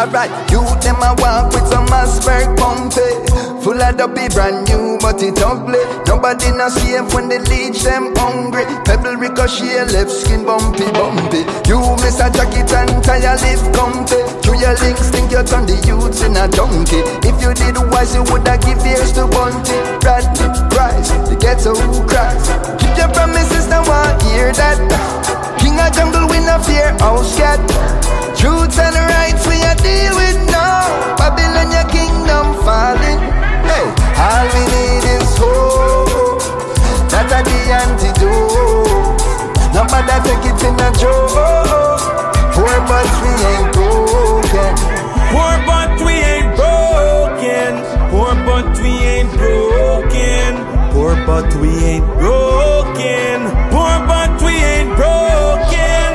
Alright, you them a walk with some Asperg pumpy. Full of dopey, brand new, but it ugly. Nobody not safe when they leech them hungry. Pebble ricochet, left skin bumpy, bumpy. You miss a jacket and tire live comfy. Through your links, think you turn the youths in a donkey. If you did wise, you woulda give ears to Bunty. Bradley, Price, the ghetto cries. Keep your promises, now I hear that. King of jungle, we no fear house cat. Truths and rights we a deal with now. Babylon, your kingdom falling. Hey, all we need is hope. That's the antidote. Nobody take it in a joke. Poor but we ain't broken. Poor but we ain't broken. Poor but we ain't broken. Poor but we ain't broken. Poor but we ain't broken.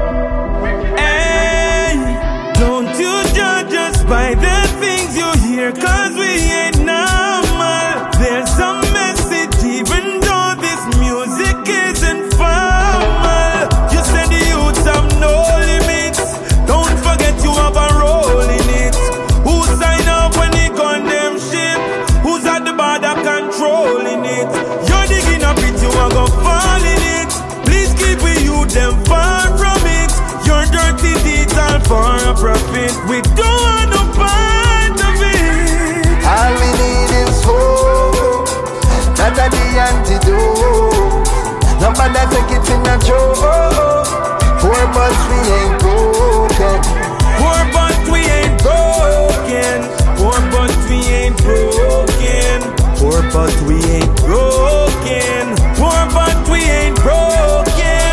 Hey, don't you judge us by the things you hear, 'cause we ain't normal. There's some message even though this music isn't formal. You said the youths have no limits. Don't forget you have a role in it. Who sign up when they condemn ship? Who's at the border controlling it? You're digging a pit, you are gonna fall in it. Please keep you them far from it. Your dirty deeds are for a profit. We don't want no part of it. All we need is hope. That's the antidote. Nobody take it in a joke. Poor but we ain't broken. Poor but we ain't broken. Poor but we ain't broken. Poor but we ain't broken. Poor but we ain't broken.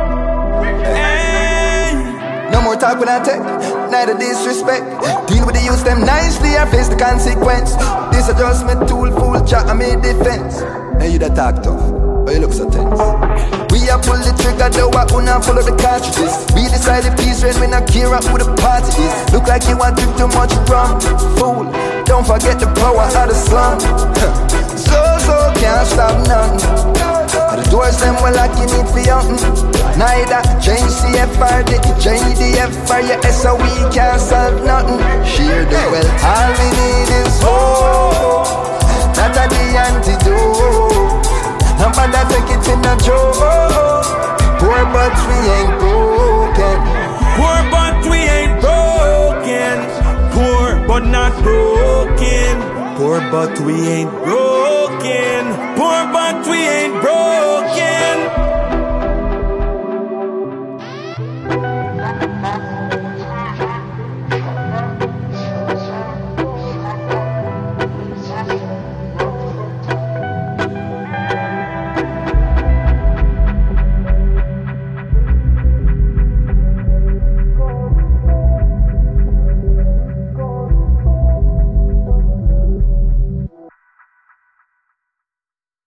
Hey. No more talk when I take, neither disrespect. Deal with the youth them nicely or face the consequence. This adjustment tool full chat and me defense. Hey, you that talk tough, but you look so tense. We a pull the trigger, though I wanna follow the cartridges. We decide the peace when we not care who the party is. Look like you want drink too much rum, fool. Don't forget the power of the slum. So can't stop none. The doors them well like you need for young. Neither change CFR, the JDFR, your SOE can't solve nothing. Share the wealth, all we need is hope. That's the antidote. Nobody take it in a joke. Poor but we ain't broken. Poor but we ain't broken. Poor but not broken. Poor but we ain't broken. Poor but we ain't broken.